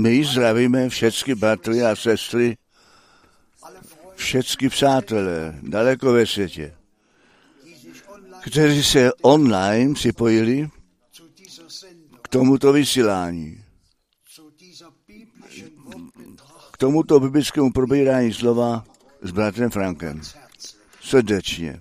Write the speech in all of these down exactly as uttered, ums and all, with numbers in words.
My zdravíme všechny bratry a sestry, všechny přátelé daleko ve světě, kteří se online připojili k tomuto vysílání, k tomuto biblickému probírání slova s bratrem Frankem. Srdečně.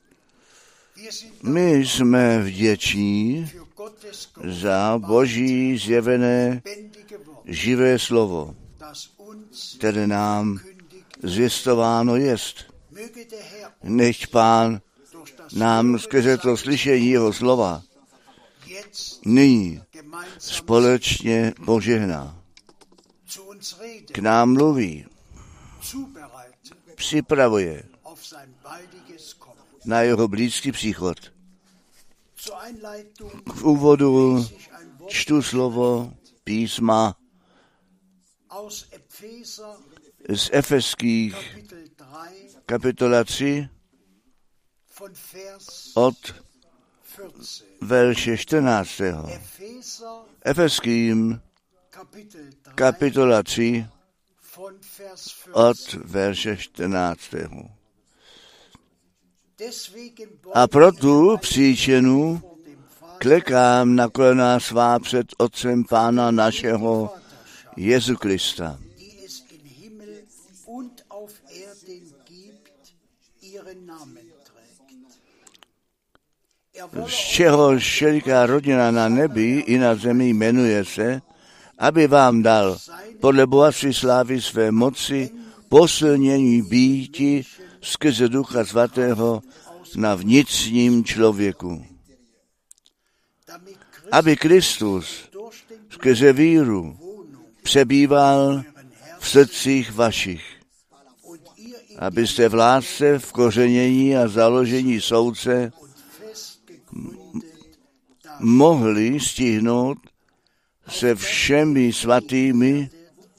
My jsme vděční za Boží zjevené živé slovo, které nám zvěstováno jest. Nechť Pán nám skrze to slyšení jeho slova nyní společně požehná. K nám mluví, připravuje na jeho blízký příchod. V úvodu čtu slovo písma z Efeských kapitola tři od verše čtrnáctého. Efeským kapitola tři od verše čtrnáctého. A pro tu příčinu klekám na kolena svá před Otcem Pána našeho Jezu Krista, z čehož všeliká rodina na nebi i na zemi jmenuje se, aby vám dal podle bohatství slávy své moci posilnění býti skrze Ducha Svatého na vnitřním člověku. Aby Kristus skrze víru přebýval v srdcích vašich, abyste v lásce, v kořenění a založení soudce mohli stihnout se všemi svatými,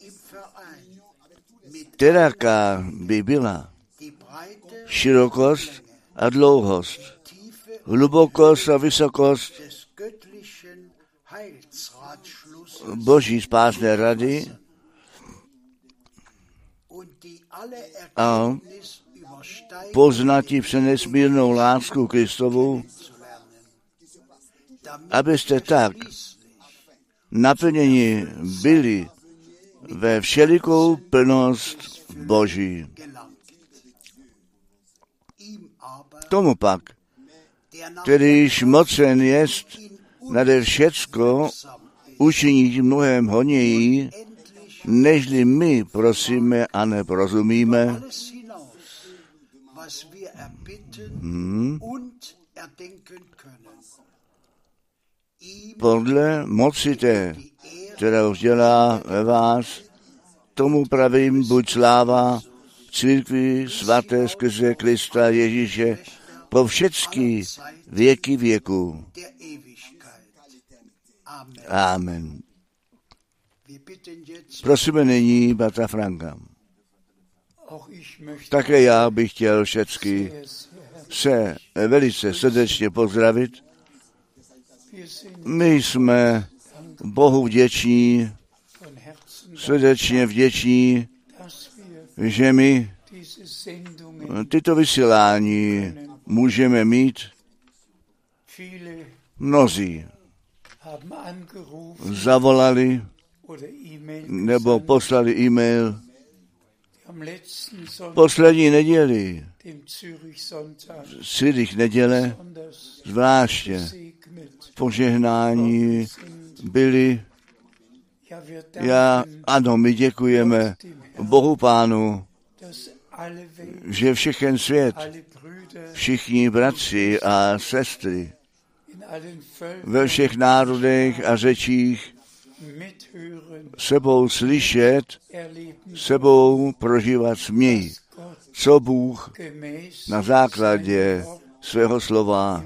kteráká by byla širokost a dlouhost, hlubokost a vysokost Boží spásné rady a poznatí přenesmírnou lásku Kristovou, abyste tak naplněni byli ve všelikou plnost Boží. Tomu pak, kterýž mocen jest nade všecko učinit mnohem honěji, nežli my prosíme a neporozumíme, hmm. podle moci té, která už dělá ve vás, tomu pravím buď sláva církvi svaté skrze Krista Ježíše po všechny věky věků. Amen. Prosíme nyní bratra Franka. Také já bych chtěl všechny se velice srdečně pozdravit. My jsme Bohu vděční, srdečně vděční, že my tyto vysílání můžeme mít. Mnozí zavolali nebo poslali e-mail poslední neděli, Zürich neděle, zvláště požehnání byli. Já, ano, my děkujeme Bohu Pánu, že všechen svět, všichni bratři a sestry ve všech národech a řečích sebou slyšet, sebou prožívat smějí, co Bůh na základě svého slova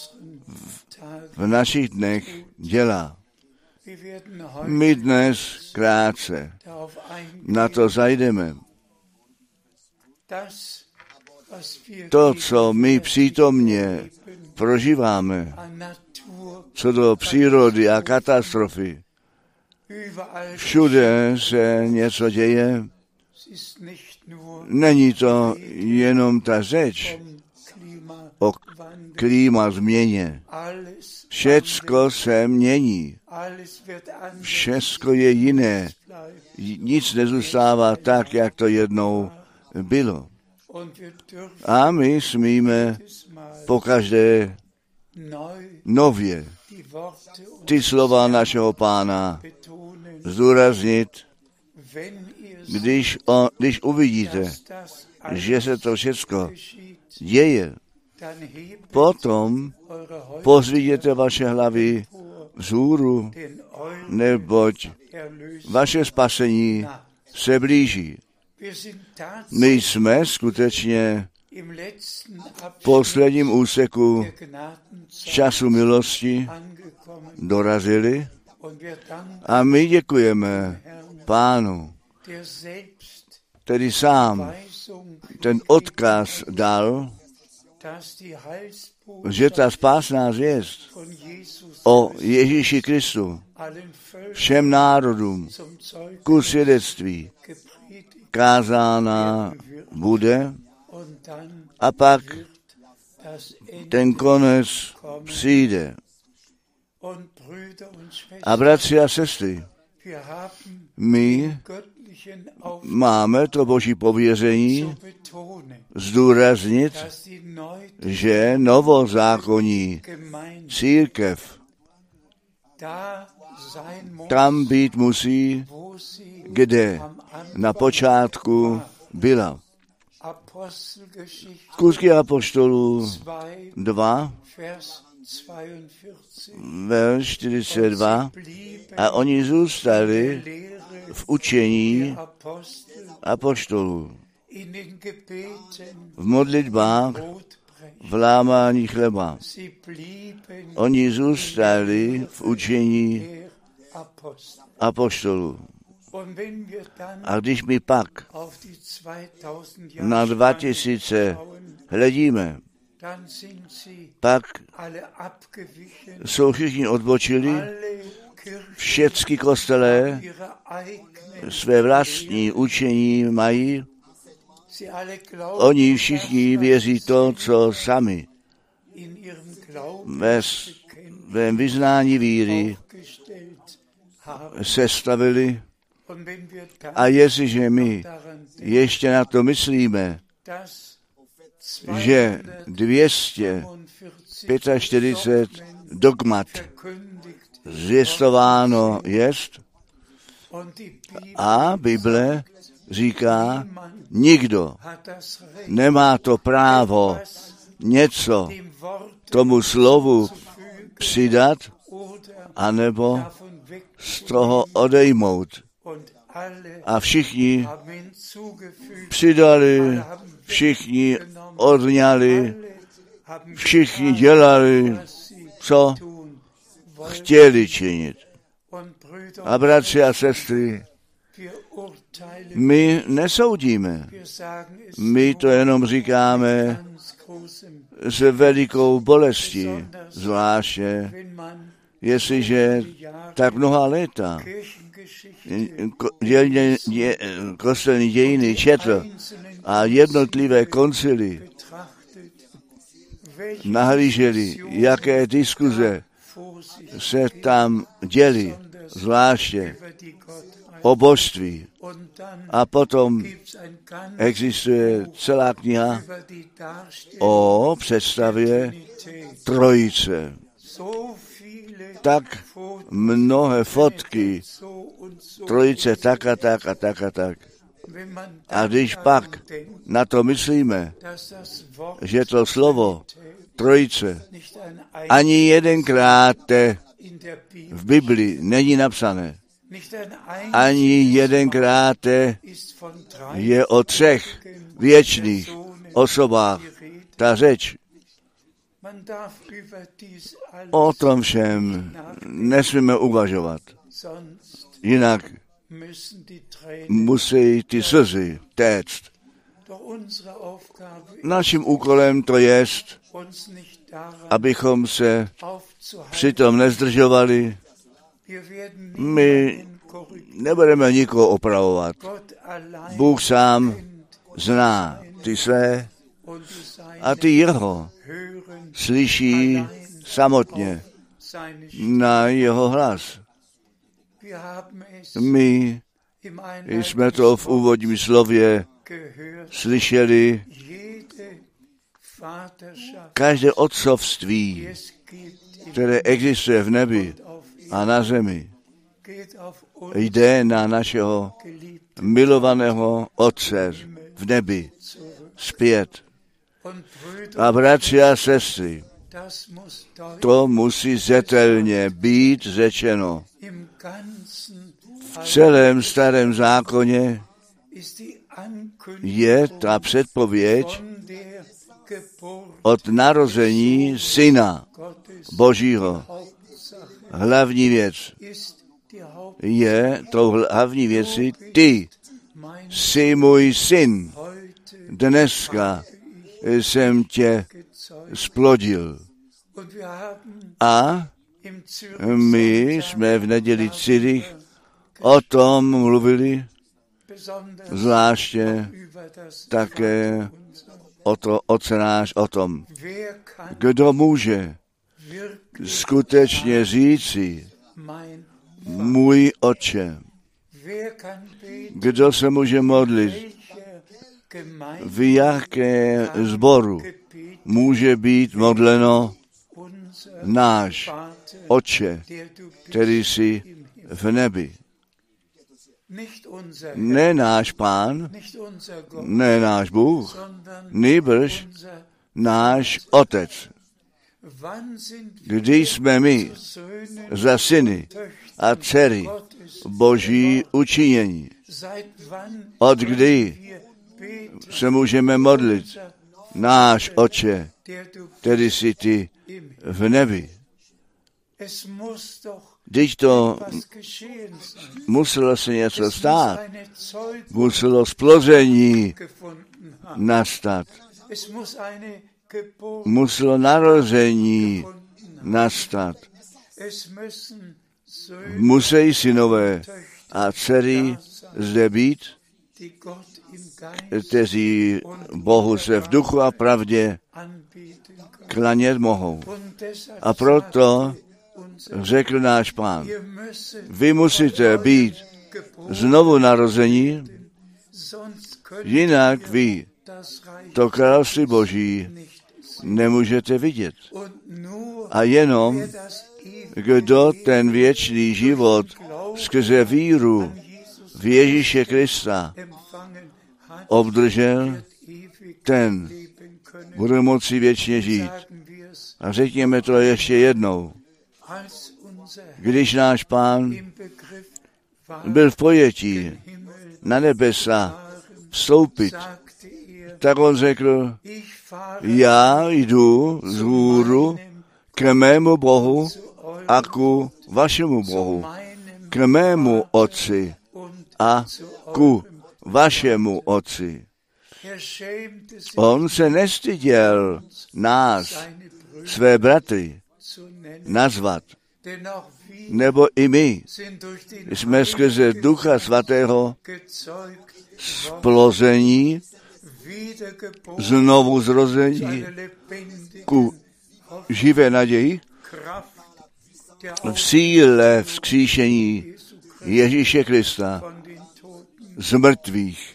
v našich dnech dělá. My dnes krátce na to zajdeme. To, co my přítomně prožíváme, co do přírody a katastrofy, Všude se něco děje. Není to jenom ta řeč o klíma změně. Všecko se mění. Všecko je jiné. Nic nezůstává tak, jak to jednou bylo. A my smíme pokaždé nově ty slova našeho Pána zdůraznit, když, on, když uvidíte, že se to všecko děje, potom pozvíděte vaše hlavy vzhůru, neboť vaše spasení se blíží. My jsme skutečně v posledním úseku času milosti dorazili a my děkujeme Pánu, který sám ten odkaz dal, že ta spásná zvěst o Ježíši Kristu všem národům ku svědectví kázána bude a pak ten konec přijde. A bratři a sestry, my máme to Boží pověření zdůraznit, že novozákonní církev tam být musí, kde na počátku byla. Skutky apoštolů dva, verš čtyřicet dva, a oni zůstali v učení apoštolů, v modlitbách, v lámání chleba. Oni zůstali v učení apoštolů. A když my pak na dva tisíce hledíme, pak jsou všichni odbočili, všechny kostelé své vlastní učení mají, oni všichni věří to, co sami ve svém vyznání víry sestavili. A jestliže my ještě na to myslíme, že dvě stě čtyřicet pět dogmat zvěstováno jest a Bible říká, nikdo nemá to právo něco tomu slovu přidat anebo z toho odejmout. A všichni přidali, všichni odňali, všichni dělali, co chtěli činit. A bratři a sestry, my nesoudíme, my to jenom říkáme s velikou bolestí, zvláště jestliže tak mnoha léta kostelní dějiny četl a jednotlivé koncily nahlíželi, jaké diskuze se tam děly, zvláště o božství. A potom existuje celá kniha o představě Trojice. Tak mnohé fotky Trojice tak a tak a tak a tak. A když pak na to myslíme, že to slovo Trojice ani jedenkrát v Biblii není napsané, ani jedenkrát je o třech věčných osobách ta řeč. O tom všem nesmíme uvažovat. Jinak musí ty slzy téct. Naším úkolem to jest, abychom se přitom nezdržovali, My nebudeme nikoho opravovat. Bůh sám zná ty své a ty jeho slyší samotně na jeho hlas. My jsme to v úvodním slově slyšeli, každé otcovství, které existuje v nebi a na zemi, jde na našeho milovaného Otce v nebi zpět. A bratři a sestry, to musí zetelně být řečeno. V celém starém zákoně je ta předpověď od narození Syna Božího. Hlavní věc je, tou hlavní věcí, ty jsi můj syn. Dneska jsem tě splodil. A my jsme v neděli Cyrich o tom mluvili, zvláště také o to, Otče náš o tom. Kdo může skutečně říci, můj Otče? Kdo se může modlit? V jaké sboru může být modleno náš Otče, který jsi v nebi? Ne náš Pán, ne náš Bůh, nýbrž náš Otec. Kdy jsme my za syny a dcery Boží učinění? Od kdy se můžeme modlit? Náš Otče, který jsi ty v nebi. Když to muselo se něco stát, muselo splození nastat, muselo narození nastat, musí synové a dcery zde být, kteří Bohu se v duchu a pravdě klanět mohou. A proto řekl náš Pán, vy musíte být znovu narození, jinak vy to království Boží nemůžete vidět. A jenom kdo ten věčný život skrze víru v Ježíše Krista obdržel, ten bude moci věčně žít. A řekněme to ještě jednou. Když náš Pán byl v pojetí na nebesa vstoupit, tak on řekl, já jdu z hůru k mému Bohu a ku vašemu Bohu, k mému Otci a ku vašemu Otci. On se nestyděl nás, své bratry, nazvat, nebo i my jsme skrze Ducha Svatého splození, znovu zrození ku živé naději v síle vzkříšení Ježíše Krista z mrtvých.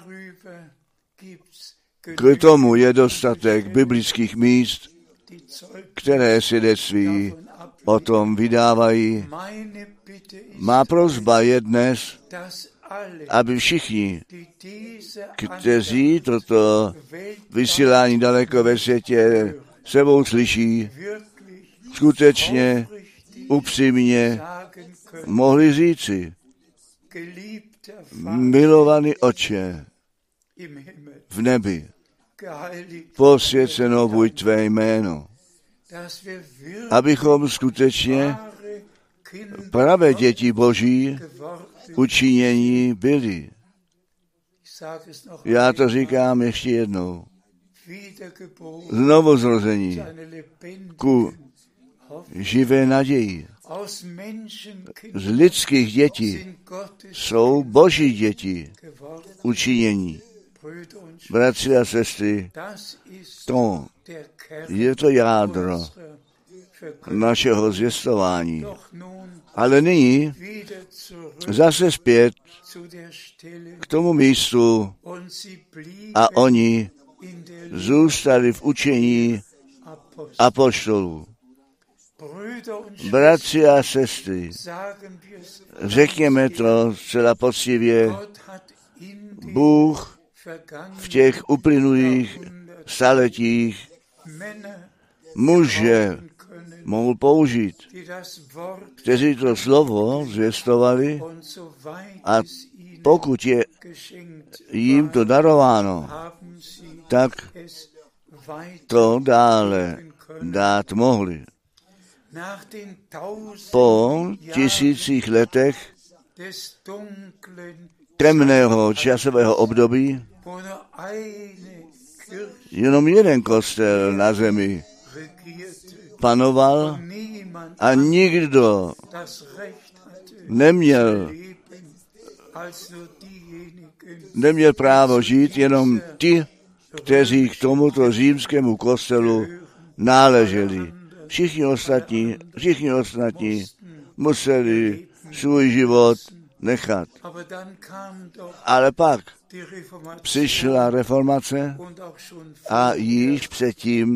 K tomu je dostatek biblických míst, které svědectví o tom vydávají. Má prosba je dnes, aby všichni, kteří toto vysílání daleko ve světě sebou slyší, skutečně upřímně mohli říci, milovaný Otče v nebi, posvěceno buď tvé jméno, abychom skutečně pravé děti Boží učinění byli. Já to říkám ještě jednou. Znovu zrození ku živé naději. z lidských dětí jsou Boží děti učinění. Bratři a sestry, to je to jádro našeho zvěstování. Ale nyní zase zpět k tomu místu a oni zůstali v učení apoštolů. Bratři a sestry, řekněme to zcela poctivě, Bůh v těch uplynulých staletích muže mohl použít, kteří to slovo zvěstovali a pokud je jim to darováno, tak to dále dát mohli. Po tisících letech temného časového období jenom jeden kostel na zemi panoval a nikdo neměl, neměl právo žít, jenom ti, kteří k tomuto římskému kostelu náleželi. Všichni ostatní, všichni ostatní museli svůj život nechat. Ale pak přišla reformace a již předtím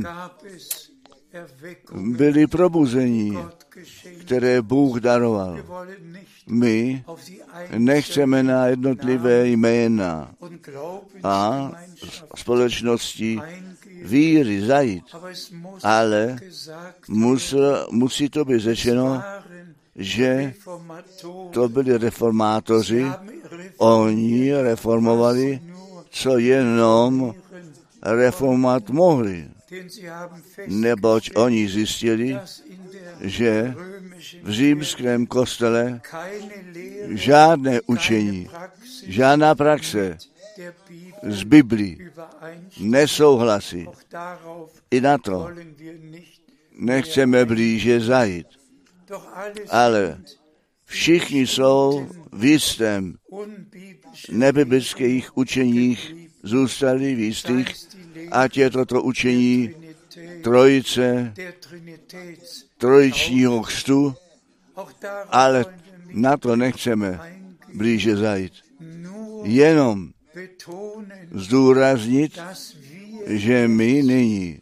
byli probuzení, které Bůh daroval. My nechceme na jednotlivé jména a společnosti víry zajít, ale musel, musí to být řečeno, že to byli reformátoři, oni reformovali, co jenom reformovat mohli, neboť oni zjistili, že v římském kostele žádné učení, žádná praxe z Biblí nesouhlasí. I na to nechceme blíže zajít. Ale všichni jsou v jistém nebiblických učeních zůstali v jistých, ať je toto učení trojice, trojičního křtu, ale na to nechceme blíže zajít. Jenom zdůraznit, že my nyní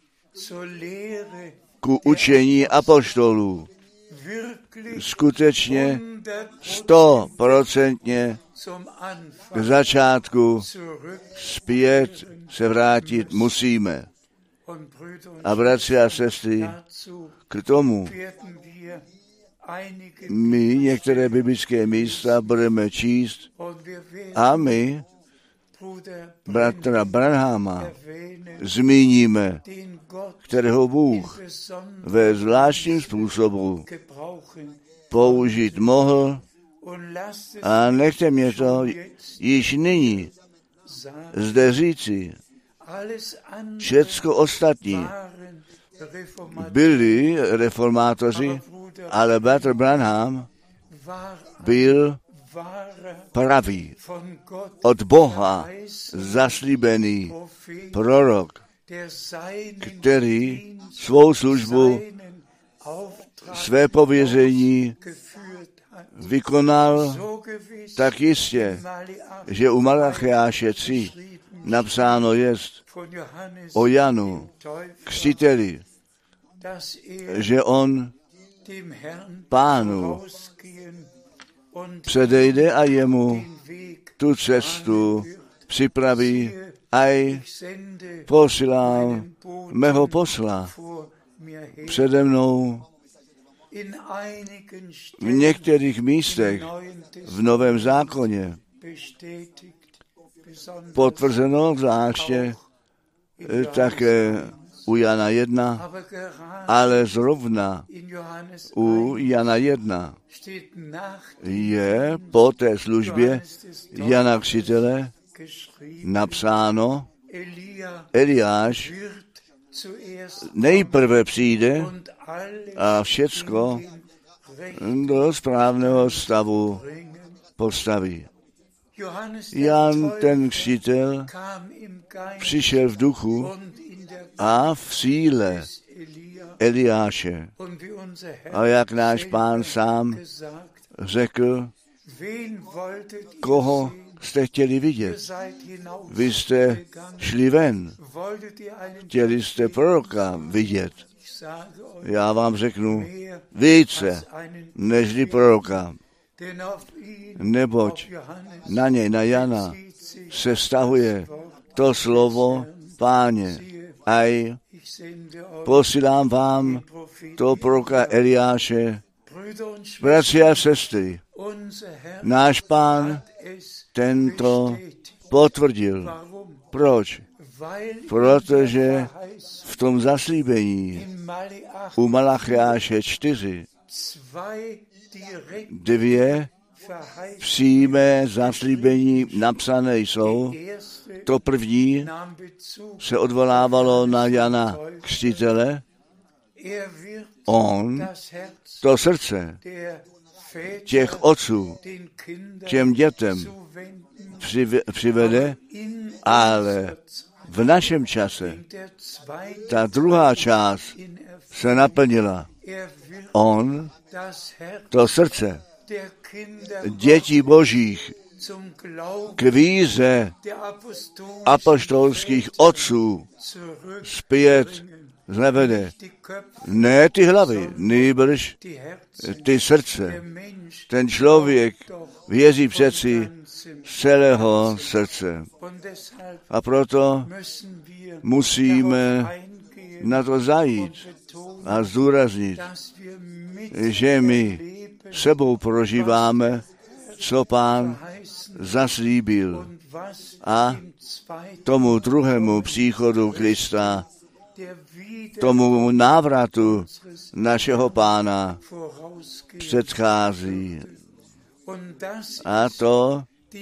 ku učení apoštolů skutečně stoprocentně k začátku zpět se vrátit musíme. A bratři a sestry, k tomu my některé biblické místa budeme číst a my bratra Branhama zmíníme, kterého Bůh ve zvláštním způsobu použít mohl a nechte mě to již nyní zde říci. Všecko ostatní byli reformátoři, ale bratr Branham byl pravý, od Boha zaslíbený prorok, který svou službu, své pověření vykonal tak jistě, že u Malachiáše tři napsáno jest o Janu křtiteli, že on Pánu předejde a jemu tu cestu připraví, aj posílám mého posla přede mnou. V některých místech v Novém zákoně potvrzeno zvláště také u Jana jedna, ale zrovna u Jana jedna je po té službě Jana Křtitele napsáno, Eliáš nejprve přijde a všecko do správného stavu postaví. Jan ten křtitel přišel v duchu a v síle Eliáše. A jak náš Pán sám řekl, koho jste chtěli vidět? Vy jste šli ven. Chtěli jste proroka vidět. Já vám řeknu více nežli proroka. Neboť na něj, na Jana, se vztahuje to slovo Páně. Aj posílám vám to proroka Eliáše. Bratři a sestry, náš Pán tento potvrdil. Proč? Protože v tom zaslíbení u Malachiáše čtyři dvě přímé zaslíbení napsané jsou. To první se odvolávalo na Jana Křtitele. On to srdce těch otců k těm dětem přivede, ale v našem čase ta druhá část se naplnila. On to srdce dětí božích k víře apoštolských otců zpět znevede. Ne ty hlavy, nýbrž ty srdce. Ten člověk věří přeci z celého srdce. A proto musíme na to zajít a zdůraznit, že my sebou prožíváme, co Pán zaslíbil. A tomu druhému příchodu Krista, tomu návratu našeho Pána předchází. A to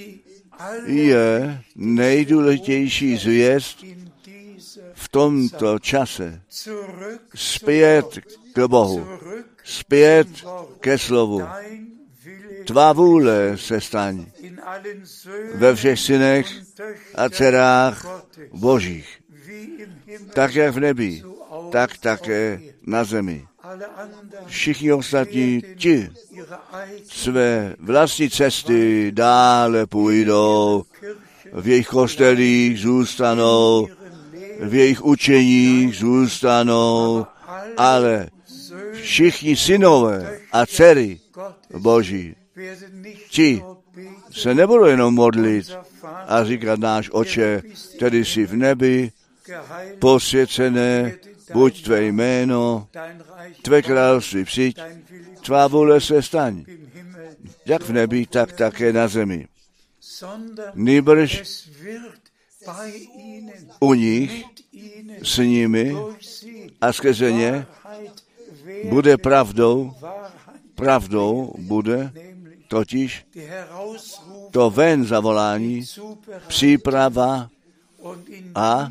je nejdůležitější zvěst v tomto čase. Zpět k Bohu, zpět ke slovu. Tvá vůle se staň ve všech synech a dcerách božích. Tak jak v nebi, tak také na zemi. Všichni ostatní ti své vlastní cesty dále půjdou, v jejich kostelích zůstanou, v jejich učeních zůstanou, ale všichni synové a dcery Boží, ti se nebudou jenom modlit a říkat náš Otče, který jsi v nebi, posvěcené buď tvé jméno, tvé království přijď, tvá vůle se staň, jak v nebi, tak také na zemi. Nýbrž u nich, s nimi a skrze ně bude pravdou, pravdou bude totiž to ven zavolání, příprava a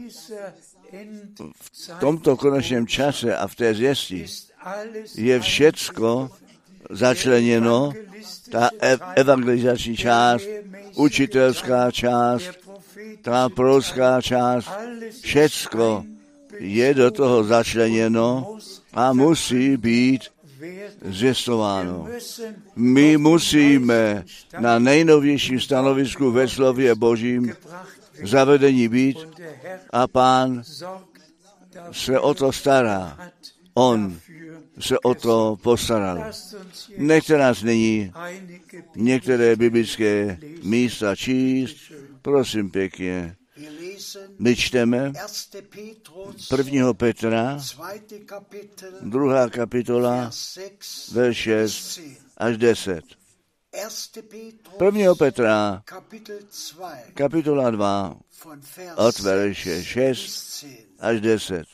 v tomto konečném čase a v té zvěsti je všecko začleněno, ta evangelizační část, učitelská část, ta prorocká část, všecko je do toho začleněno a musí být zvěstováno. My musíme na nejnovějším stanovisku ve slově Božím zavedení být a Pán se o to stará. On se o to postaral. Nechte nás nyní některé biblické místa číst, prosím pěkně. My čteme prvního Petra, druhá kapitola, verš šest až deset. prvního Petra, kapitola dva, od verše šest až deset.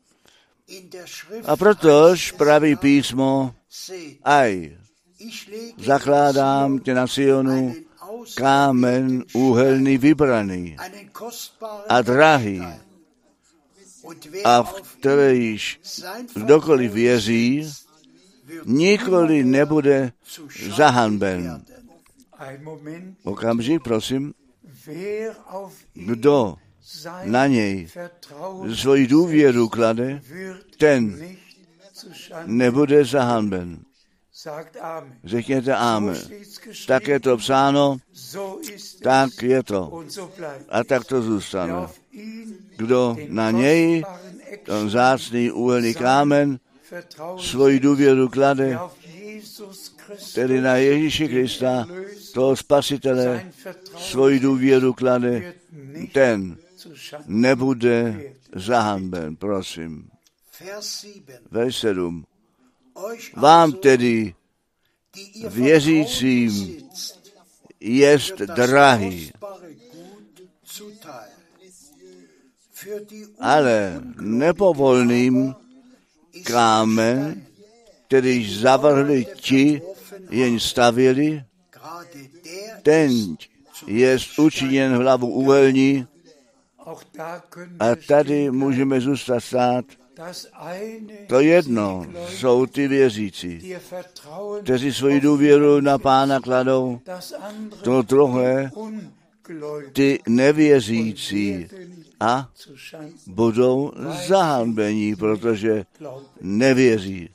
A protož praví písmo, aj, zakládám tě na Sionu, kámen úhelný vybraný a drahý, a v kteréž kdokoliv věří, nikoli nebude zahanben. Okamžik, prosím. Kdo na něj svoji důvěru klade, ten nebude zahanben. Řekněte amen. Tak je to psáno, tak je to. A tak to zůstane. Kdo na něj, ten vzácný úhelný kámen, svoji důvěru klade, tedy na Ježíši Krista, toho Spasitele, svoji důvěru klade, ten nebude zahanben, prosím. Verš sedm. Vám tedy, věřícím, jest drahý, ale nepovolným kámen, kterýž zavrhli ti, jen stavěli, ten jest učiněn hlavu úhelní. A tady můžeme zůstat stát. To jedno jsou ty věřící, kteří svoji důvěru na Pána kladou. To druhé, ty nevěřící a budou zahanbení, protože nevěří.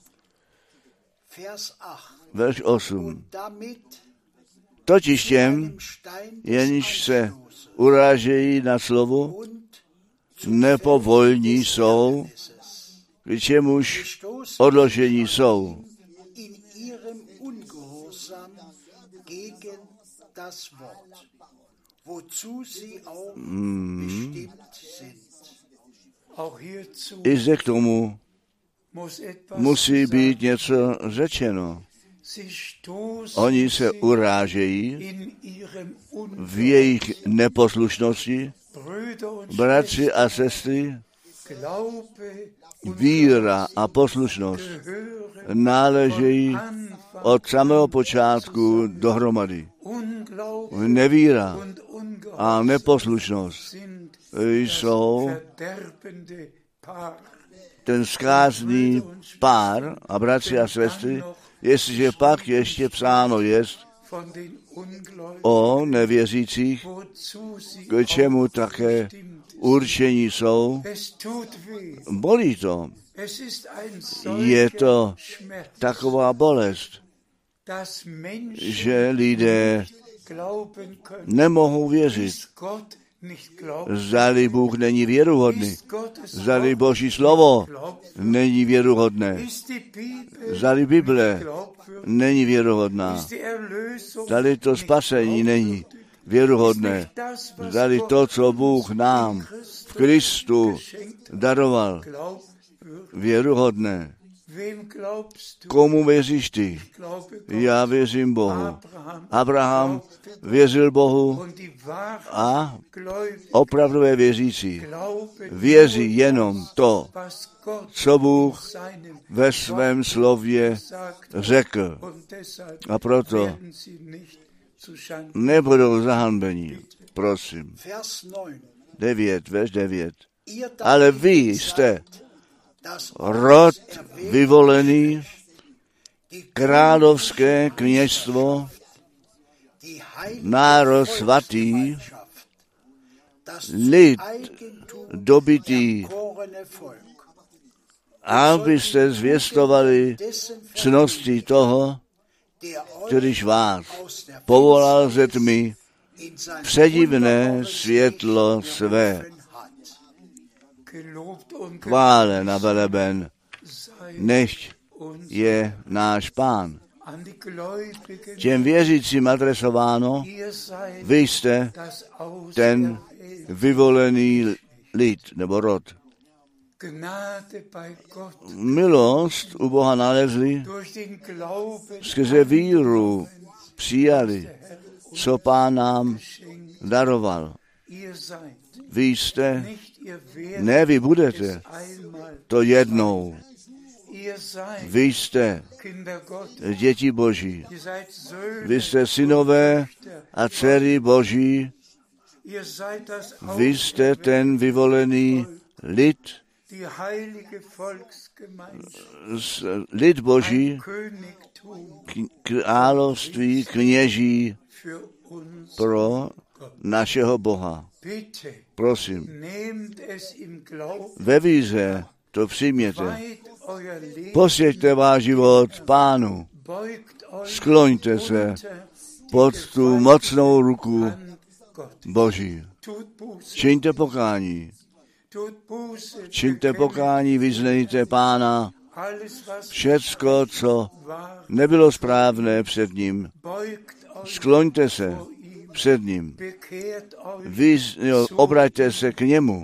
Verš osm. Totiž těm, jenž se urážejí na slovo, nepovolní jsou, k čemuž odložení jsou. Hmm. I zde k tomu musí být něco řečeno. Oni se urážejí v jejich neposlušnosti. Bratři a sestry, víra a poslušnost náležejí od samého počátku dohromady. Nevíra a neposlušnost jsou ten zkázný pár a bratři a sestry, jestliže pak ještě psáno jest o nevěřících, k čemu také určení jsou, bolí to. Je to taková bolest, že lidé nemohou věřit. Zdali Bůh není věruhodný, zdali Boží slovo není věruhodné, zdali Bible není věruhodná, zdali to spasení není věruhodné, zdali to, co Bůh nám v Kristu daroval, věruhodné. Komu věříš ty? Já věřím Bohu. Abraham věřil Bohu a opravdové věřící věří jenom to, co Bůh ve svém slově řekl. A proto nebudou zahanbeni. Prosím. devět, verš devět. Ale vy jste rod vyvolený, královské kněžstvo, národ svatý, lid dobytý, abyste zvěstovali cnosti toho, kterýž vás povolal ze tmy předivné světlo své. Chválen a veleben, nechť je náš Pán. Těm věřícím adresováno, vy jste ten vyvolený lid nebo rod. Milost u Boha nalezli, skrze víru přijali, co Pán nám daroval. Vy jste, ne vy budete, to jednou. Vy jste děti Boží. Vy jste synové a dcery Boží. Vy jste ten vyvolený lid, lid Boží, království kněží pro našeho Boha. Prosím, ve víře to přijměte. Posvěťte váš život Pánu. Skloňte se pod tu mocnou ruku Boží. Čiňte pokání. Čiňte pokání, vyznejte Pána. Všecko, co nebylo správné před ním. Skloňte se před ním. Vyz, jo, obraťte se k němu.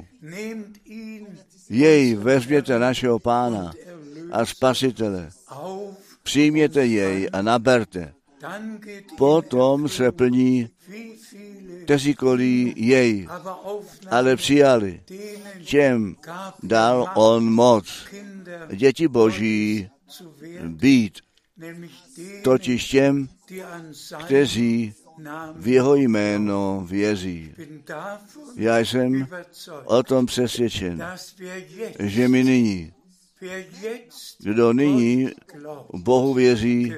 Jej vezměte našeho Pána a Spasitele. Přijměte jej a naberte. Potom se plní, kteří kolí jej, ale přijali. Těm dal on moc děti Boží být, totiž těm, kteří v jeho jméno věří. Já jsem o tom přesvědčen, že my nyní, kdo nyní Bohu věří,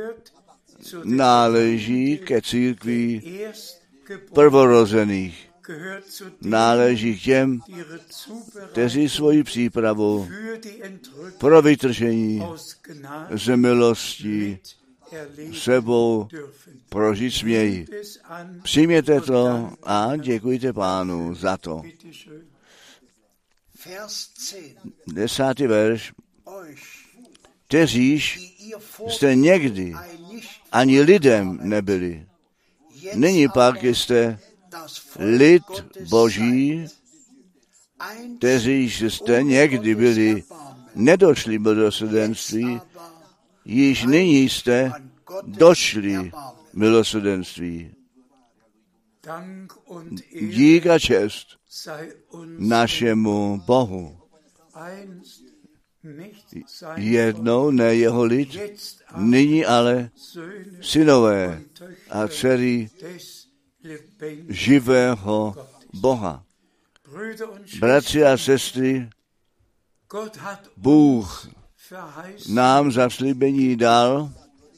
náleží ke církvi prvorozených. Náleží k těm, kteří svoji přípravu pro vytržení z milosti sebou prožít smějí. Přijměte to a děkujte Pánu za to. Desátý verš. Kteříž jste někdy ani lidem nebyli. Nyní pak jste lid Boží, kteříž jste někdy byli nedošli milosrdenství, již nyní jste došli milosrdenství. Dík a čest našemu Bohu. Jednou ne jeho lid, nyní ale synové a dcery živého Boha. Bratři a sestry, Bůh nám zaslíbení dal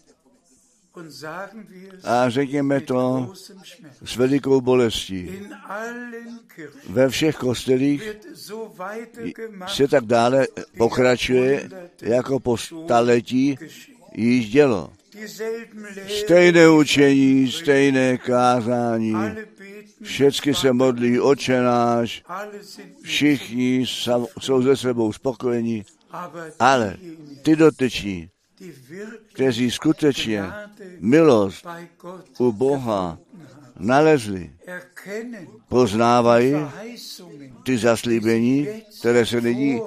a řekněme to s velikou bolestí. Ve všech kostelích se tak dále pokračuje, jako po staletí již dělo. Stejné učení, stejné kázání, všecky se modlí Otče náš, všichni jsou ze sebou spokojení, ale ty dotyční, kteří skutečně milost u Boha nalezli, poznávají ty zaslíbení, které se nyní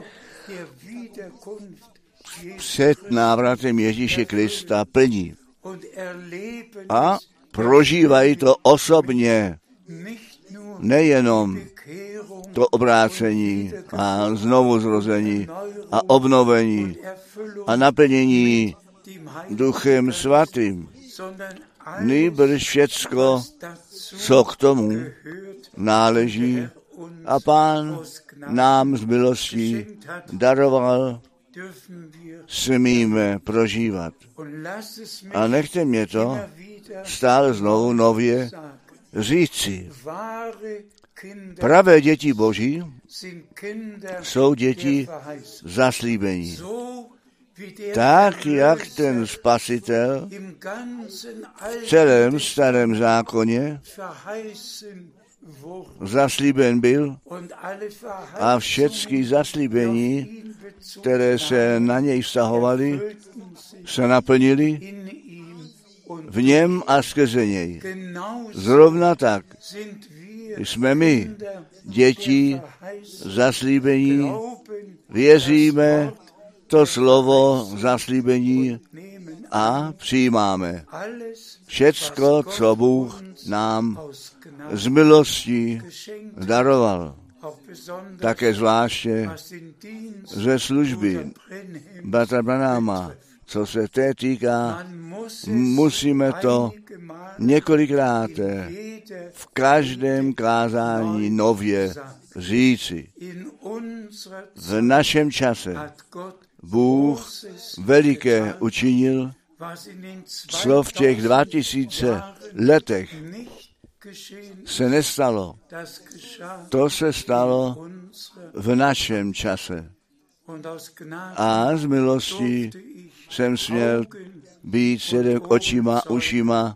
před návratem Ježíše Krista plní. A prožívají to osobně, nejenom to obrácení a znovu zrození a obnovení a naplnění Duchem Svatým, nýbrž všecko, co k tomu náleží a Pán nám z milostí daroval, smíme prožívat. A nechte mě to stále znovu nově říci. Pravé děti Boží jsou děti zaslíbení. Tak, jak ten Spasitel v celém starém zákoně zaslíben byl a všechny zaslíbení, které se na něj vztahovaly, se naplnily v něm a skrze něj. Zrovna tak jsme my, děti zaslíbení, věříme to slovo zaslíbení a přijímáme všecko, co Bůh nám z milostí daroval. Také zvláště ze služby bratra Branhama, co se té týká, musíme to několikrát v každém kázání nově říci. V našem čase Bůh veliké učinil, co v těch dva tisíce letech se nestalo. To se stalo v našem čase. A z milosti jsem směl být svědek očima, ušima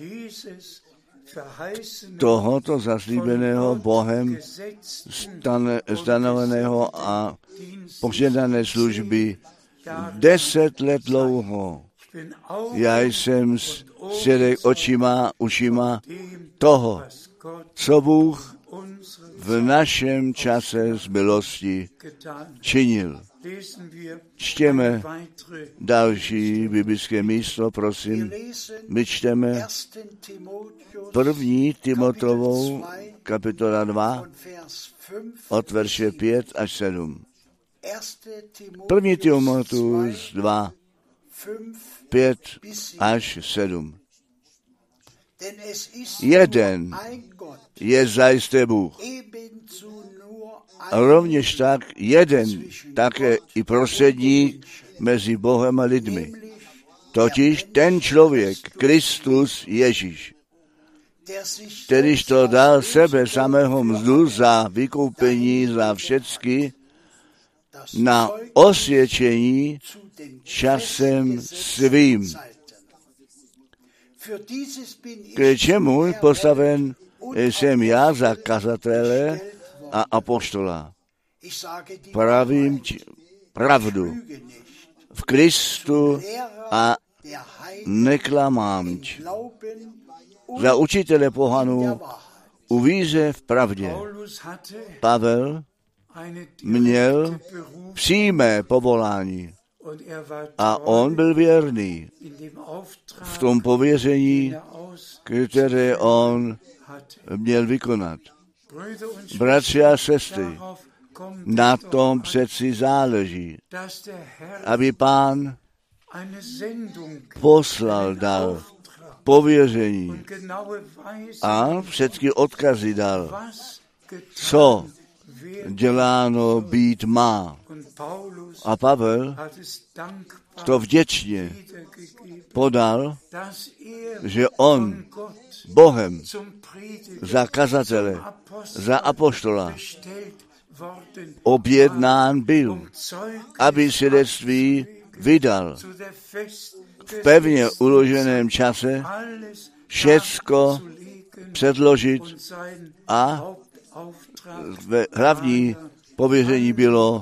tohoto zaslíbeného Bohem stan, stanoveného a požadané služby deset let dlouho. Já jsem svědek očima, ušima toho, co Bůh v našem čase z milosti činil. Čtěme další biblické místo, prosím. My čteme první Timotovou kapitola dva od verše pět až sedm. První Timoteus dva, pět až sedm. Jeden je zajisté Bůh. A rovněž tak jeden také i prostředník mezi Bohem a lidmi. Totiž ten člověk, Kristus Ježíš, kterýž to dal sebe samého mzdu za vykoupení za všecky na osvědčení časem svým. K čemu postaven jsem já za kazatele a apoštola. Pravím ti pravdu v Kristu a neklamám ti. Za učitele pohanů u víře v pravdě. Pavel měl přímé povolání a on byl věrný v tom pověření, které on měl vykonat. Bratři a sestry, na tom přeci záleží, aby Pán poslal, dal pověření a všechny odkazy dal, co děláno být má. A Pavel to vděčně podal, že on Bohem za kazatele, za apoštola objednán byl, aby svědectví vydal v pevně uloženém čase všecko předložit a ve hlavní pověření bylo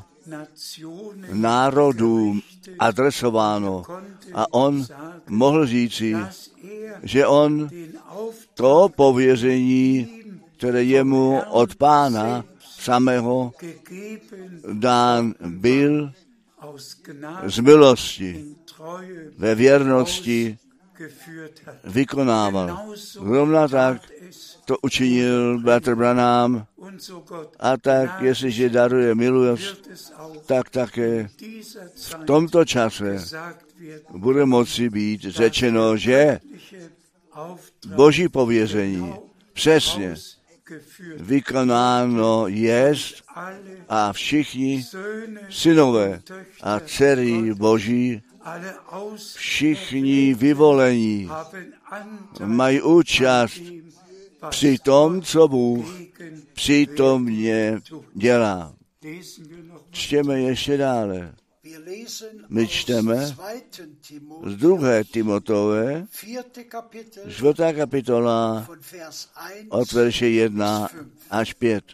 národům adresováno a on mohl říci, že on to pověření, které jemu od Pána samého dán byl, z milosti, ve věrnosti vykonával. Rovna tak to učinil bratr Branham a tak, jestliže daruje milost, tak také v tomto čase bude moci být řečeno, že Boží pověření přesně vykonáno jest a všichni synové a dcery Boží, všichni vyvolení mají účast při tom, co Bůh přítomně dělá. Čtěme ještě dále. My čteme z druhé Timotové, čtvrtá kapitola od verše jedna až pět.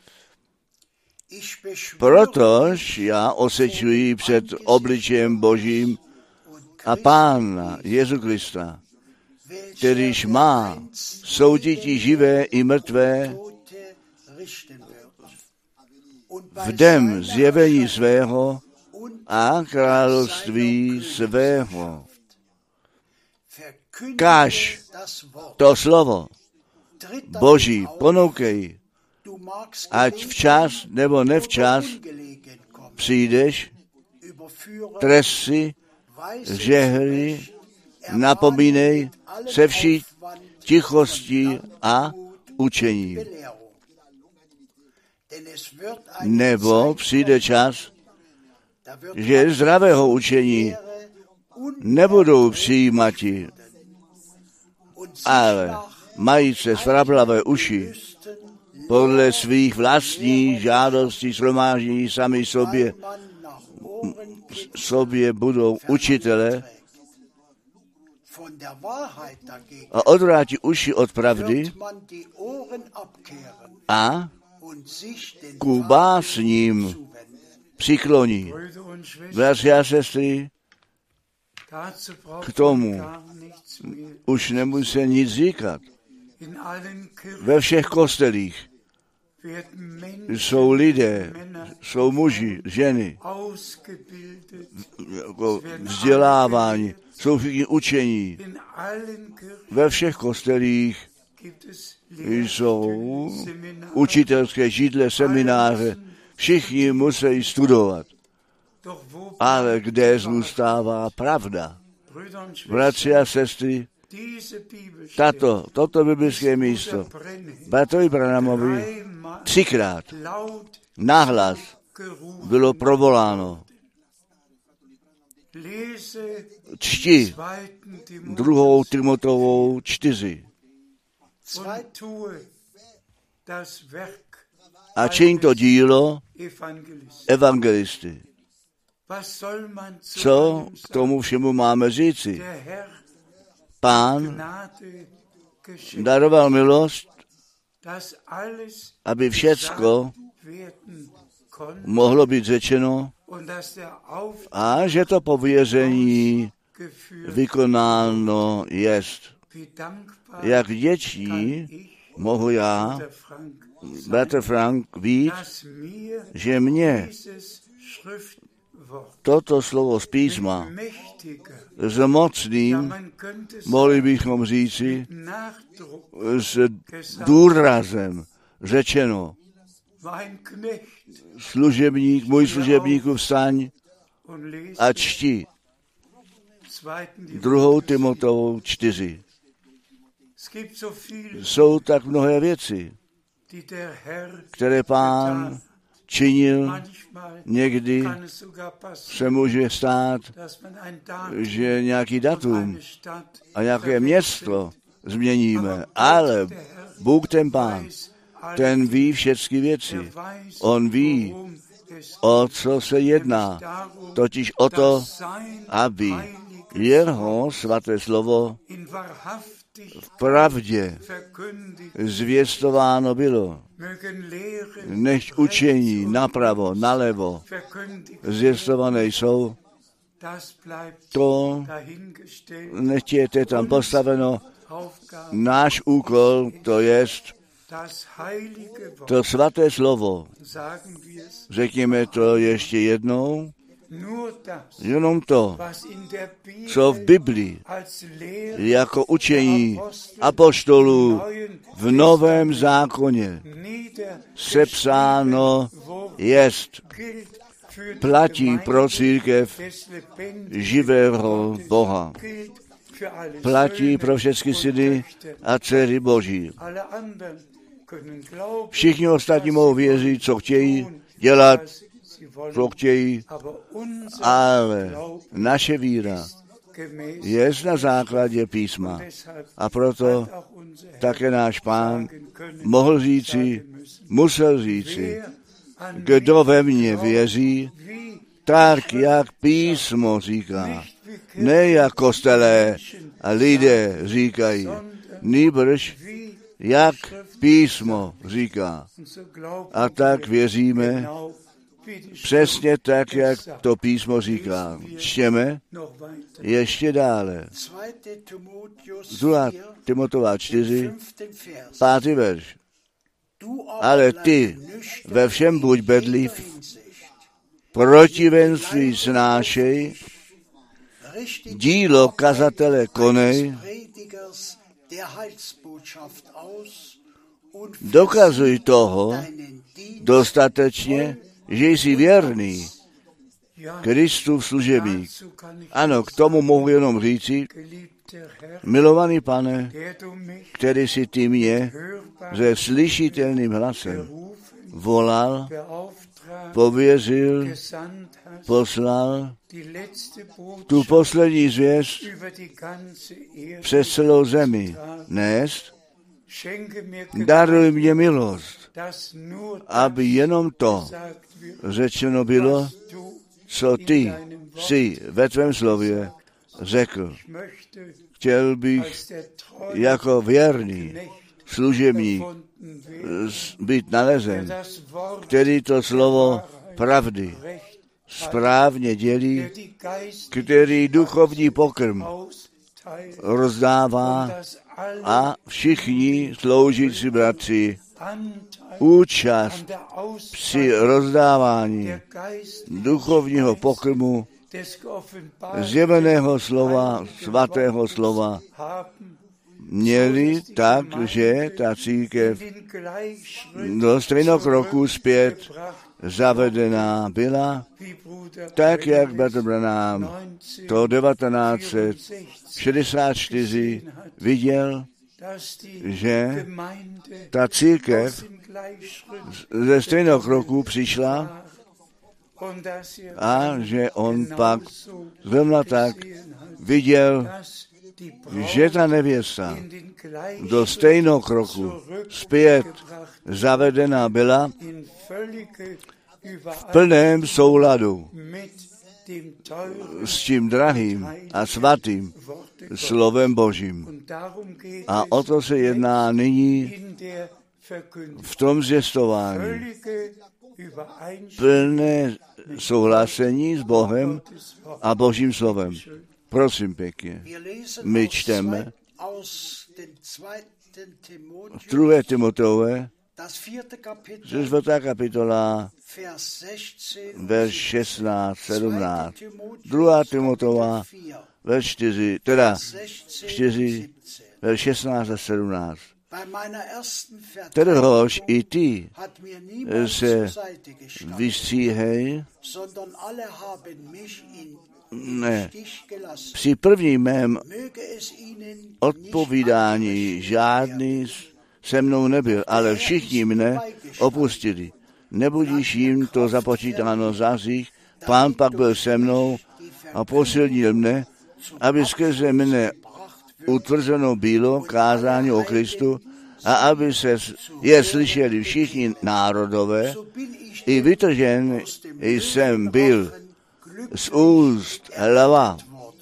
Protož já osvědčuji před obličejem Božím a Pána Jezu Krista, kterýž má souditi živé i mrtvé v den zjevení svého a království svého. Káž to slovo Boží, ponoukej, ať včas nebo nevčas přijdeš, trest si že hry napomínej se vší tichostí a učení. Nebo přijde čas, že zdravého učení nebudou přijímati, ale mají se svrablavé uši podle svých vlastních žádostí shromáždění sami sobě, sobě budou učitele a odvrátí uši od pravdy a ku básním přikloní. Bratři a sestry, k tomu už nemusí nic říkat. Ve všech kostelích jsou lidé, jsou muži, ženy, vzdělávání, jsou všichni učení. Ve všech kostelích jsou učitelské židle, semináře, všichni musí studovat. Ale kde zůstává pravda? Bratři a sestry, tato, toto biblické místo Bratrovi Branhamovi třikrát nahlas bylo provoláno. Čti druhou Timoteovou čtyři. A čiň to dílo evangelisty. Co k tomu všemu máme říci? Pán daroval milost, aby všecko mohlo být řečeno a že to pověření vykonáno jest. Jak vděčný mohu já, bratr Frank, být, že mě toto slovo z písma s mocným, mohli bychom říci, s důrazem řečeno, služebník, můj služebníku vstaň a čti druhou Timoteovou čtyři. Jsou tak mnohé věci, které Pán činil. Někdy se může stát, že nějaký datum a nějaké město změníme, ale Bůh ten Pán, ten ví všechny věci. On ví, o co se jedná, totiž o to, aby jeho svaté slovo v pravdě zvěstováno bylo. Nechť učení napravo, nalevo zvěstované jsou, to nechtějte tam postaveno. Náš úkol, to jest to svaté slovo. Řekněme to ještě jednou. Jenom to, co v Biblii jako učení apoštolů v Novém zákoně sepsáno jest, platí pro církev živého Boha. Platí pro všechny syny a dcery Boží. Všichni ostatní mohou věřit, co chtějí dělat, co chtějí, ale naše víra je na základě písma. A proto také náš Pán mohl říci, musel říci, kdo ve mně věří, tak jak písmo říká. Ne jak kostelé a lidé říkají, nýbrž jak písmo říká. A tak věříme, přesně tak, jak to písmo říká. Čtěme ještě dále. druhá Timoteova čtyři, pátý verš. Ale ty ve všem buď bedliv, protivenství snášej, dílo kazatele konej, dokazuj toho dostatečně, že jsi věrný Kristův služebník. Ano, k tomu mohu jenom říci, milovaný Pane, který si ty mě se slyšitelným hlasem volal, pověřil, poslal tu poslední zvěst přes celou zemi nést, daruj mě milost, aby jenom to řečeno bylo, co ty jsi ve tvém slově řekl. Chtěl bych jako věrný služebník být nalezen, který to slovo pravdy správně dělí, který duchovní pokrm rozdává a všichni sloužící bratři účast při rozdávání duchovního pokrmu zjeveného slova, svatého slova, měli tak, že ta církev do stejnokroku zpět zavedená byla, tak jak bratr Branham to devatenáct set šedesát čtyři viděl, že ta církev ze stejnokroku přišla a že on pak zrovna tak viděl, že ta nevěsta do stejnokroku zpět zavedená byla v plném souladu s tím drahým a svatým slovem Božím. A o to se jedná nyní v tom zvěstování. Plné souhlasení s Bohem a Božím slovem. Prosím pěkně, my čteme v druhé Timoteové, čtvrtá kapitola, verš šestnáct, sedmnáct. druhá Timoteova, verš čtyři, teda čtyři, verš šestnáct a sedmnáct. Kterhož i ty se vystříhej, ne, při prvním mém odpovídání žádný se mnou nebyl, ale všichni mne opustili. Nebudíš jim to započítáno za hřích, Pán pak byl se mnou a posilnil mne, aby skrze mne utvrzeno bylo kázání o Kristu a aby se je slyšeli všichni národové, i vytržen jsem byl z úst hlava.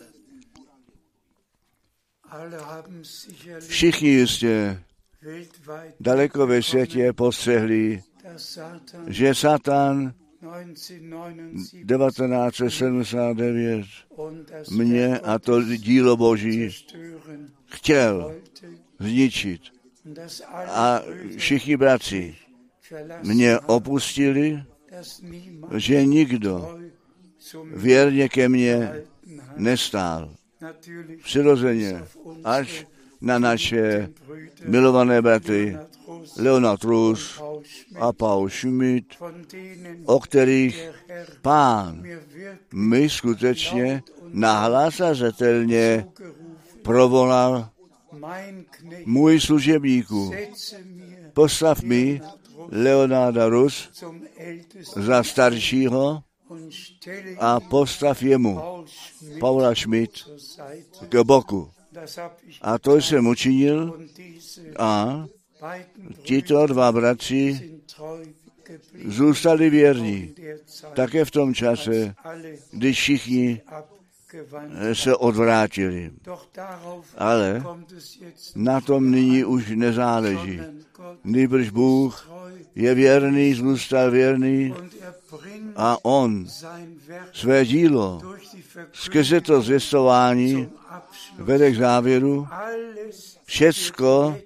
Všichni jistě daleko ve světě postřehli, že Satan devatenáct set sedmdesát devět mě a to dílo Boží chtěl zničit. A všichni bratři mě opustili, že nikdo věrně ke mně nestál. Přirozeně až na naše milované bratry Leonard Rus a Paul Schmidt, o kterých Pán mi skutečně nahlas a zřetelně provolal: můj služebníku, postav mi Leonarda Rus za staršího a postav jemu Paula Schmidt k boku. A to jsem učinil a tito dva bratři zůstali věrní také v tom čase, když všichni se odvrátili. Ale na tom nyní už nezáleží. Nýbrž Bůh je věrný, zůstal věrný a on své dílo skrze to zvěstování vede k závěru. Všecko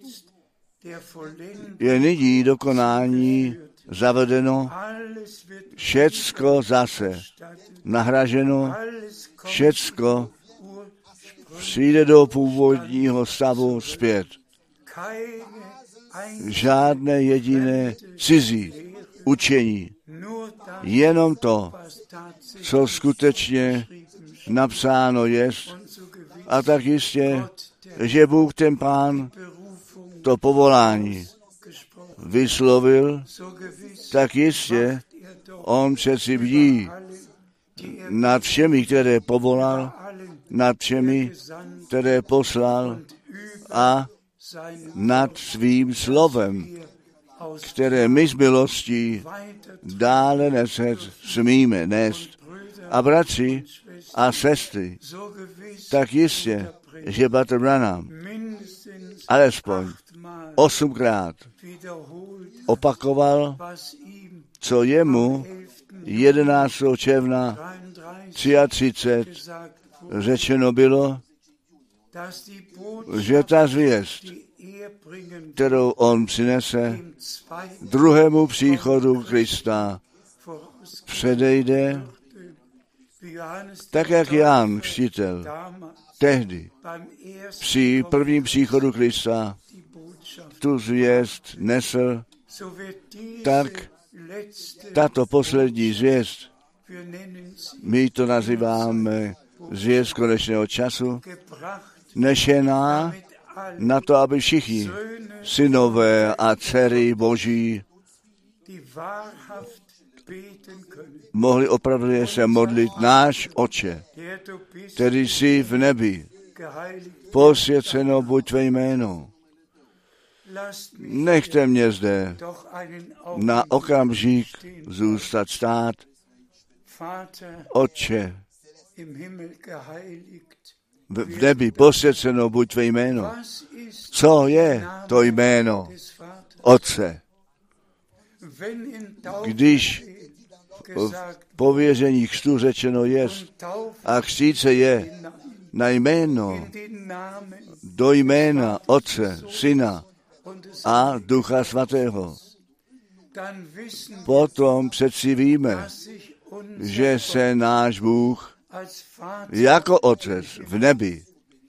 je nyní dokonání zavedeno, všecko zase nahraženo, všecko přijde do původního stavu zpět. Žádné jediné cizí učení, jenom to, co skutečně napsáno jest. A tak jistě, že Bůh ten Pán to povolání vyslovil, tak jistě on přeci bdí nad všemi, které povolal, nad všemi, které poslal a nad svým slovem, které my z milostí dále neset smíme nést. A bratři a sestry, tak jistě, že Bratr Branham alespoň osmkrát opakoval, co jemu jedenáctého června třicet tři řečeno bylo, že ta zvěst, kterou on přinese druhému příchodu Krista, předejde, tak jak Jan Křtitel tehdy při prvním příchodu Krista tu zvěst nesl, tak tato poslední zvěst, my to nazýváme zvěst konečného času, nešená na to, aby všichni synové a dcery Boží mohli opravdu se modlit: náš Otče, který jsi v nebi, posvěceno buď tvé jméno. Nechte mě zde na okamžik zůstat stát. Otče, v nebi posvěceno buď tvé jméno. Co je to jméno Otce? Když v pověření křtu řečeno jest a křtít se je na jméno, do jména Otce, Syna a Ducha Svatého, potom přeci víme, že se náš Bůh jako Otec v nebi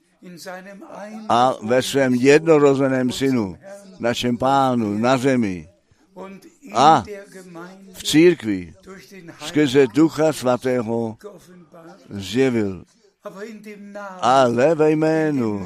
a ve svém jednorozeném Synu, našem Pánu na zemi a v církvi skrze Ducha Svatého zjevil. Ale ve jménu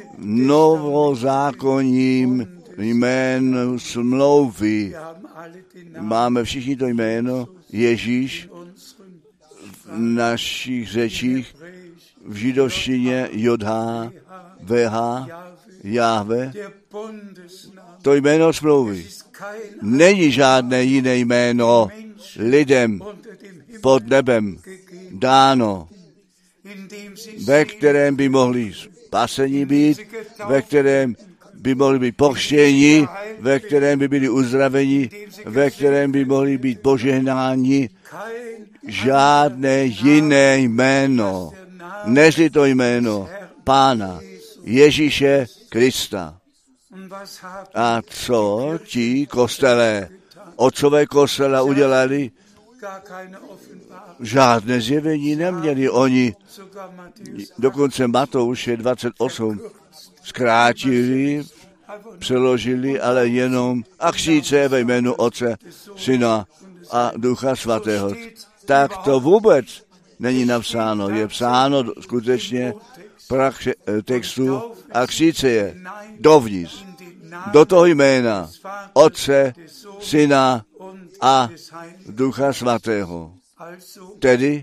novozákonním jménu smlouvy máme všichni to jméno Ježíš v našich řečích, v židovštině Jodhá, Vh, Jahve, to jméno smlouvy. Není žádné jiné jméno lidem pod nebem dáno, ve kterém by mohli spaseni být, ve kterém by mohli být pokřtěni, ve kterém by byli uzdraveni, ve kterém by mohli být požehnáni. Žádné jiné jméno, nežli to jméno Pána Ježíše Krista. A co ti kostelé, otcové kostela udělali? Žádné zjevení neměli oni. Dokonce Matouše dvacet osm zkrátili, přeložili, ale jenom a křtít se ve jménu Otce, Syna a Ducha Svatého. Tak to vůbec není napsáno. Je psáno skutečně prach textu a křtít se je dovnitř, do toho jména Otce, Syna a Ducha Svatého. Tedy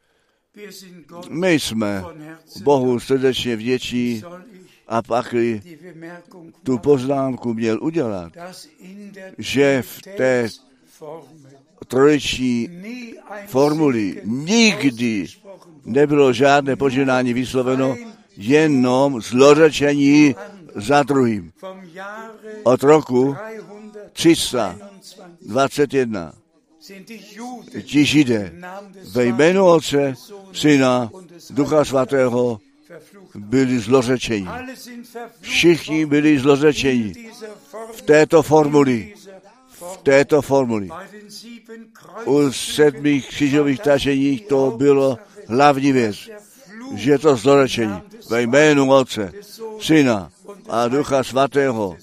my jsme Bohu srdečně vděční a pak tu poznámku měl udělat, že v té trojiční formuli nikdy nebylo žádné požehnání vysloveno, jenom zlořečení za druhým. Od roku tři sta dvacet jedna ti Židé ve jménu Otce, Syna, Ducha Svatého byli zlořečeni. Všichni byli zlořečeni v této formuli. V této formuli. U sedmých křížových taženích to bylo hlavní věc, že to zlořečení ve jménu Otce, Syna a Ducha Svatého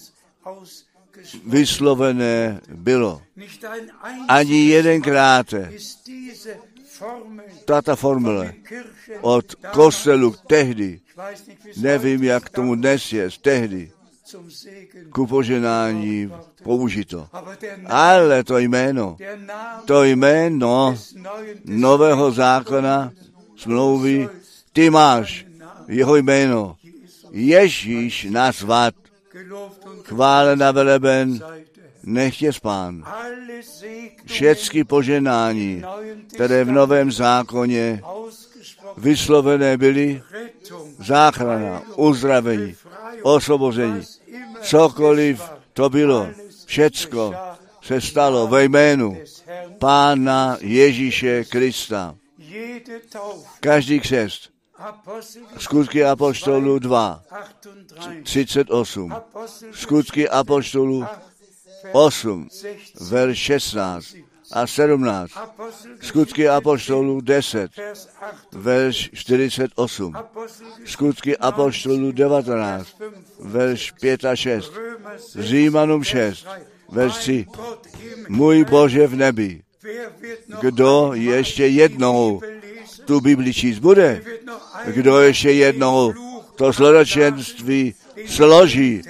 vyslovené bylo. Ani jedenkrát Tato formule od kostelu tehdy, nevím, jak tomu dnes je, tehdy, ku poženání použito. Ale to jméno, to jméno nového zákona, smlouvy, ty máš jeho jméno. Ježíš nazvat, chválen a veleben, nech je Pán. Všechny poženání, které v novém zákoně vyslovené byly, záchrana, uzdravení, osvobození, cokoliv to bylo, všecko se stalo ve jménu Pána Ježíše Krista. Každý křest, Skutky apoštolů dva, třicet osm, Skutky apoštolů osm, verš šestnáct a sedmnáct, Skutky apoštolů deset, verš čtyřicet osm, Skutky apoštolů devatenáct, verš pět a šest, Římanům šest, verš tři, můj Bože v nebi, kdo ještě jednou tu Bibli číst bude, kdo ještě jednou to zločenství složí,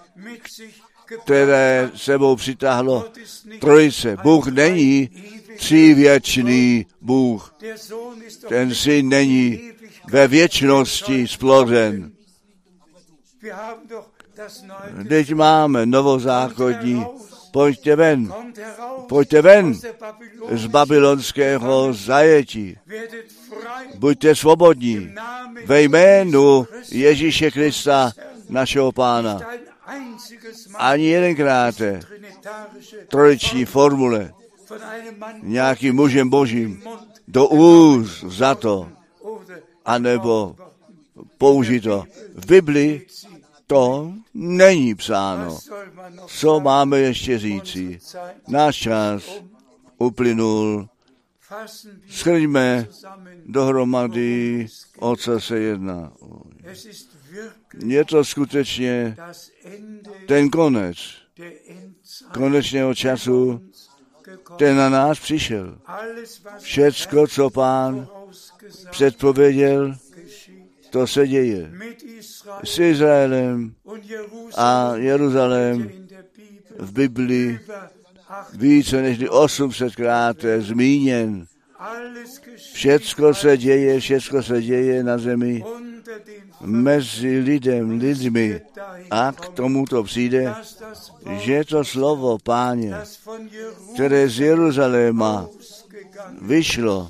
které sebou přitáhlo trojice. Bůh není třívěčný Bůh. Ten syn není ve věčnosti sploden. Teď máme novozákonní. Pojďte ven, pojďte ven z babylonského zajetí. Buďte svobodní ve jménu Ježíše Krista, našeho Pána. Ani jedenkrát trojiční formule nějakým mužem božím do úst za to, anebo použito. V Biblii to není psáno. Co máme ještě říci? Náš čas uplynul. Shrňme dohromady, o co se jedná. Je to skutečně ten konec konečného času, ten na nás přišel. Všecko, co Pán předpověděl, to se děje. S Izraelem a Jeruzalém v Biblii více než osm set krát je zmíněn. Všecko se děje, všecko se děje na zemi mezi lidem, lidmi. A k tomuto přijde, že to slovo Páně, které z Jeruzaléma vyšlo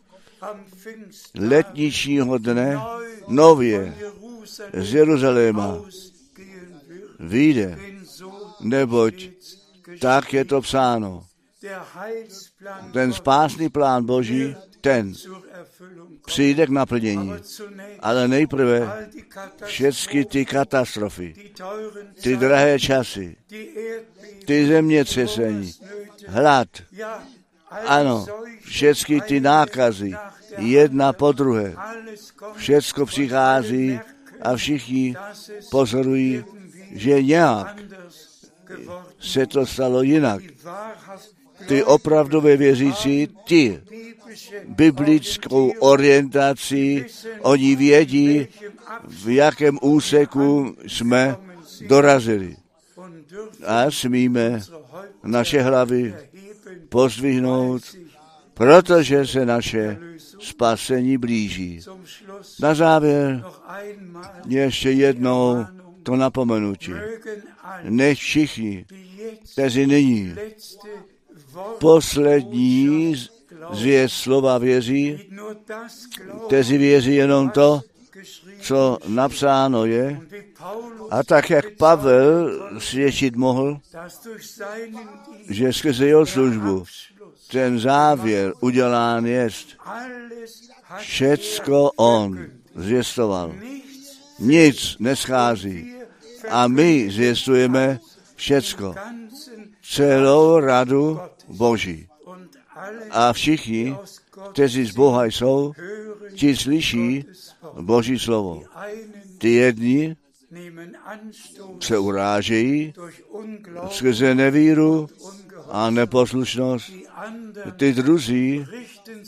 letničního dne, nově z Jeruzaléma vyjde, neboť tak je to psáno. Ten spásný plán Boží, ten přijde k naplnění. Ale nejprve všechny ty katastrofy, ty drahé časy, ty zemětřesení, hlad, ano, všechny ty nákazy, jedna po druhé, všecko přichází a všichni pozorují, že nějak se to stalo jinak. Ty opravdové věřící, ty biblickou orientací, oni vědí, v jakém úseku jsme dorazili. A smíme naše hlavy pozdvihnout, protože se naše spasení blíží. Na závěr ještě jednou to napomenutí. Nech všichni, kteří nyní poslední zvěst slova věří, kteří věří jenom to, co napsáno je, a tak, jak Pavel svědčit mohl, že skrze jeho službu ten závěr udělán jest. Všecko on zvěstoval. Nic neschází. A my zvěstujeme všecko. Celou radu Boží. A všichni, kteří z Boha jsou, ti slyší Boží slovo. Ty jedni se urážejí skrze nevíru a neposlušnost. Ty druzí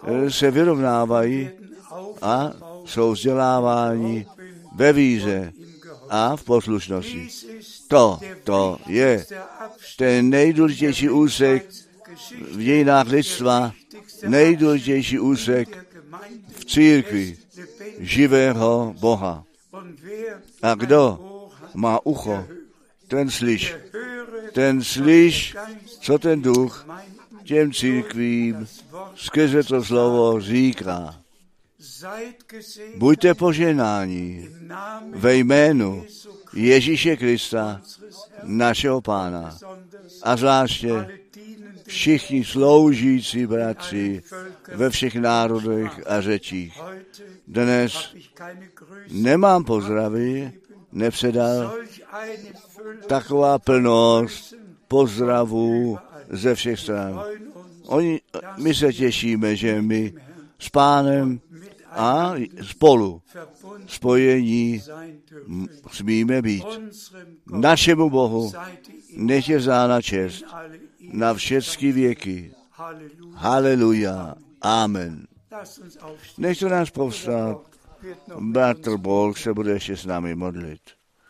se vyrovnávají a jsou vzděláváni ve víře a v poslušnosti. To, to je ten nejdůležitější úsek v dějinách lidstva, nejdůležitější úsek v církvi živého Boha. A kdo má ucho, ten slyš. Ten slyš, co ten duch těm církvím skrze to slovo říká. Buďte požehnáni ve jménu Ježíše Krista, našeho Pána. A zvláště všichni sloužící bratři ve všech národech a řečích. Dnes nemám pozdravy, nepředal taková plnost pozdravů ze všech stran. Oni, my se těšíme, že my s Pánem a spolu spojení smíme být. Našemu Bohu nech je vzána čest na všechny věky. Haleluja. Amen. Nech to nás povstat. Bratr Bolk se bude ještě s námi modlit.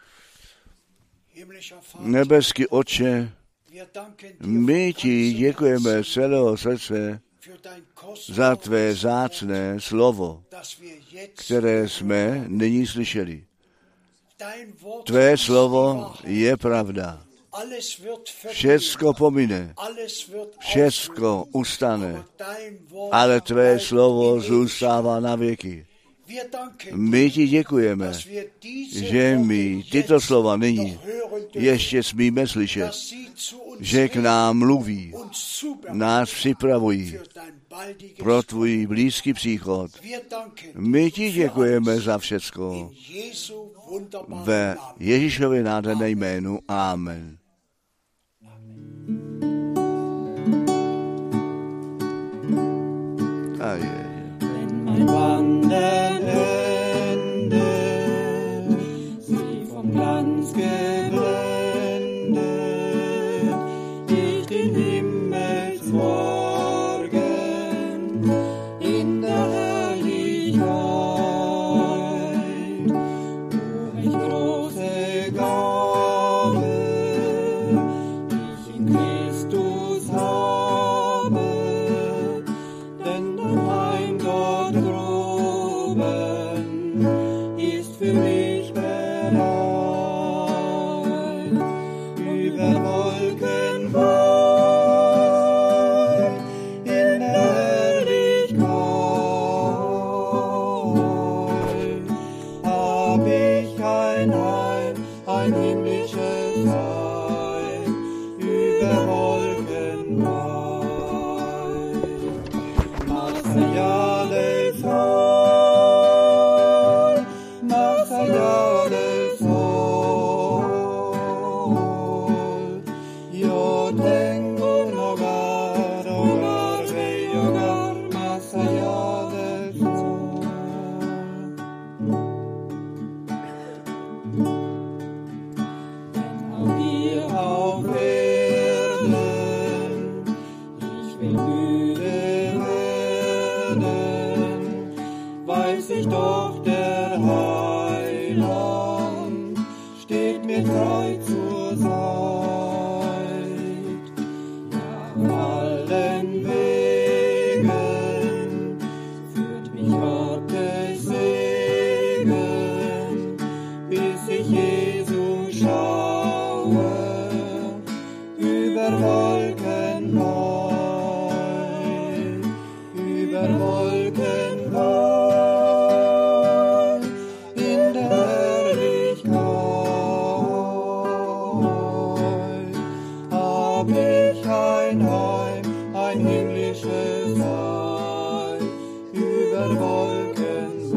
Nebeský Otče, my ti děkujeme z celého srdce za tvé vzácné slovo, které jsme nyní slyšeli. Tvé slovo je pravda. Všecko pomine, všecko ustane, ale tvé slovo zůstává na věky. My ti děkujeme, že my tyto slova nyní ještě smíme slyšet, že k nám mluví, nás připravují pro tvůj blízký příchod. My ti děkujeme za všecko. Ve Ježíšově nádherné jménu. Amen. A je. Wandern endet, sie vom Glanz geblendet, ich den Himmelsmorgen in der Herrlichkeit, wo ich große Gabe, ich in Christus habe, denn dein Heim dort droben ist für mich bereit. Über Wolken weit in Herrlichkeit hab ich ein Heim, ein himmlisches Heim, über Wolken weit. Más allá del sol, más allá del sol, yo tengo un hogar, hogar, bello hogar, más allá del sol. Denn auch hier auf Erden, ich will müde werden, weiß ich doch, der Heiland steht mir treu zur Seite. Ja, auf allen Wegen führt mich Gottes Segen, bis ich Jesus schaue, über Wolken weit, über Wolken weit, in der Herrlichkeit hab ich ein Heim, ein himmlisches Heim, über Wolken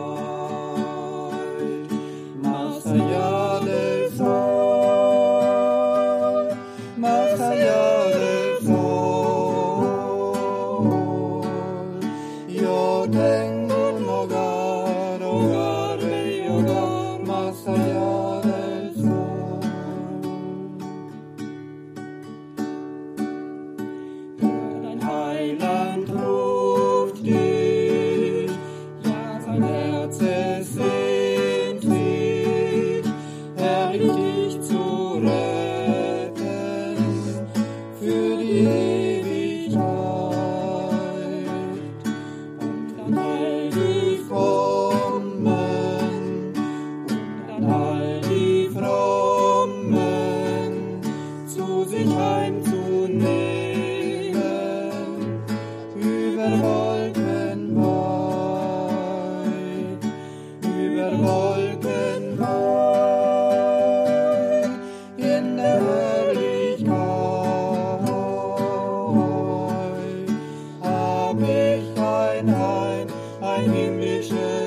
weit, más allá del sol, más allá del sol, yo tengo un hogar, hogar, bello hogar, más allá del sol. Dein Heiland ruft dich. ein Heim, ein himmlisches